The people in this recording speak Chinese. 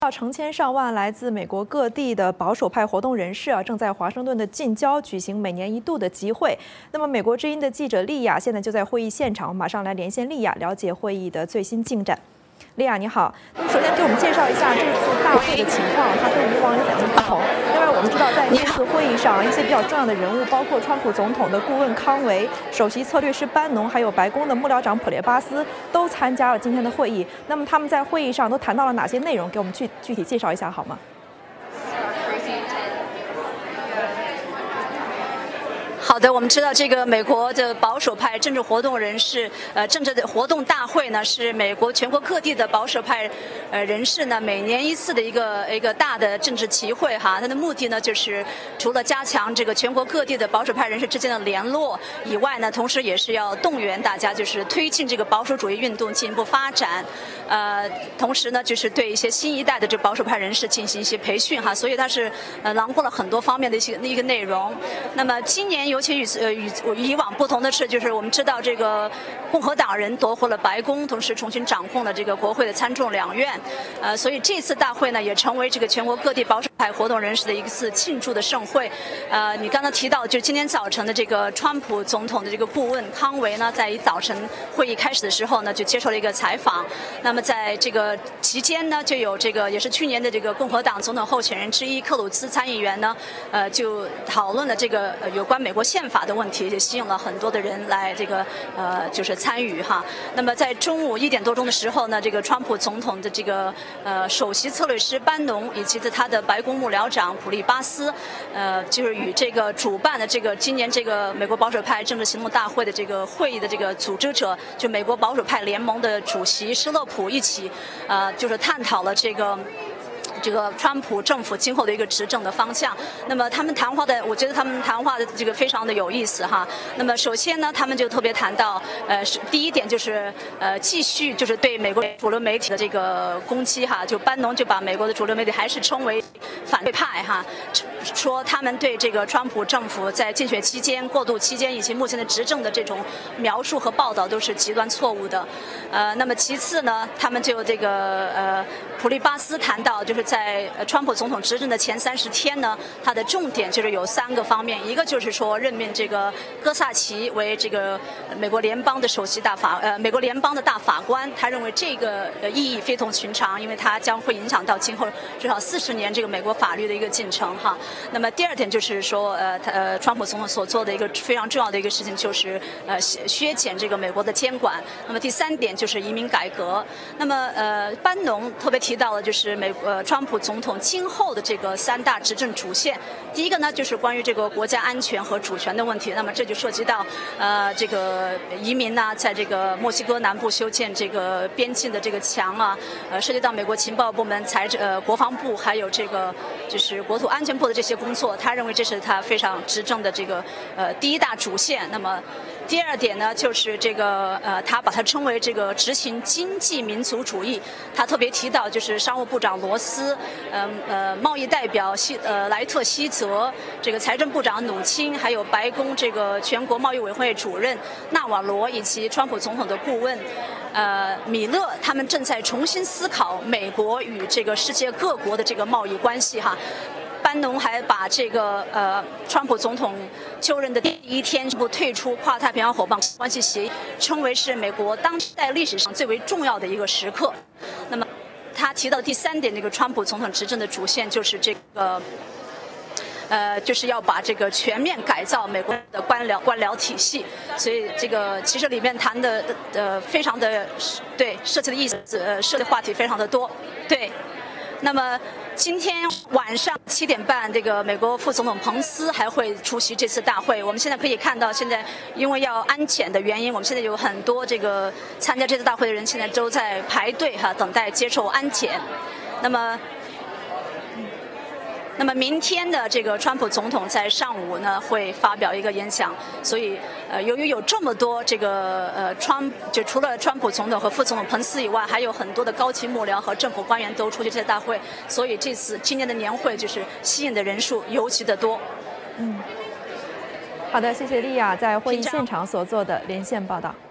成千上万来自美国各地的保守派活动人士正在华盛顿的近郊举行每年一度的集会。那么，美国之音的记者莉亚现在就在会议现场，马上来连线莉亚，了解会议的最新进展。莉亚，你好。那么，首先给我们介绍一下这次大会的情况，它跟以往有怎样的不同？另外，我们知道在这次会议上，一些比较重要的人物，包括川普总统的顾问康维、首席策略师班农，还有白宫的幕僚长普列巴斯，都参加了今天的会议。那么他们在会议上都谈到了哪些内容？给我们具体介绍一下好吗？ 好的，我们知道这个美国的保守派政治活动人士，政治的活动大会呢，是美国全国各地的保守派人士呢每年一次的一个大的政治集会哈。它的目的呢，就是除了加强这个全国各地的保守派人士之间的联络以外呢，同时也是要动员大家，就是推进这个保守主义运动进一步发展。同时呢，就是对一些新一代的这保守派人士进行一些培训哈。所以它是囊括了很多方面的一个内容。那么今年尤其与以往不同的是，就是我们知道这个共和党人夺回了白宫，同时重新掌控了这个国会的参众两院，所以这次大会呢也成为这个全国各地保守派活动人士的一次庆祝的盛会。你刚才提到，就今天早晨的这个川普总统的这个顾问康维呢，在早晨会议开始的时候呢，就接受了一个采访。那么在这个期间呢，就有这个也是去年的这个共和党总统候选人之一克鲁兹参议员呢，就讨论了这个有关美国宪法的问题，也吸引了很多的人来这个就是参与哈。那么在中午1点多钟的时候呢，这个川普总统的这个首席策略师班农以及他的白宫幕僚长普利巴斯，就是与这个主办的这个今年这个美国保守派政治行动大会的这个会议的这个组织者，就美国保守派联盟的主席施勒普一起，就是探讨了这个川普政府今后的一个执政的方向。那么他们谈话的，我觉得他们谈话的这个非常的有意思哈。那么首先呢，他们就特别谈到，第一点就是继续就是对美国主流媒体的这个攻击哈。就班农就把美国的主流媒体还是称为反对派哈，说他们对这个川普政府在竞选期间、过渡期间以及目前的执政的这种描述和报道都是极端错误的。那么其次呢，他们就这个普利巴斯谈到，就是在川普总统执政的前30天呢，他的重点就是有3个方面，一个就是说任命这个戈萨奇为这个美国联邦的美国联邦的大法官，他认为这个意义非同寻常，因为它将会影响到今后至少40年这个美国法律的一个进程哈。那么第二点就是说，川普总统所做的一个非常重要的一个事情就是削减这个美国的监管。那么第3点就是移民改革。那么班农特别提到了就是川普总统今后的这个3大执政主线。第一个呢，就是关于这个国家安全和主权的问题。那么这就涉及到这个移民呢，在这个墨西哥南部修建这个边境的这个墙啊，涉及到美国情报部门、国防部还有这个就是国土安全部的这些工作。他认为这是他非常执政的这个第一大主线。那么第二点呢，就是这个他把它称为这个执行经济民族主义。他特别提到就是商务部长罗斯，贸易代表莱特希泽，这个财政部长努钦，还有白宫这个全国贸易委员会主任纳瓦罗以及川普总统的顾问米勒，他们正在重新思考美国与这个世界各国的这个贸易关系哈。班农还把这个川普总统就任的第1天宣布退出跨太平洋伙伴关系协议，称为是美国当代历史上最为重要的一个时刻。那么他提到第3点，这个川普总统执政的主线就是这个就是要把这个全面改造美国的官僚体系。所以这个其实里面谈的非常的对，涉及的意思涉及的话题非常的多。对，那么今天晚上7点半，这个美国副总统彭斯还会出席这次大会。我们现在可以看到，现在因为要安检的原因，我们现在有很多这个参加这次大会的人现在都在排队哈，等待接受安检。那么明天的这个川普总统在上午呢会发表一个演讲。所以由于有这么多这个就除了川普总统和副总统彭斯以外，还有很多的高级幕僚和政府官员都出席这次大会，所以今年的年会就是吸引的人数尤其的多。 好的，谢谢莉亚在会议现场所做的连线报道。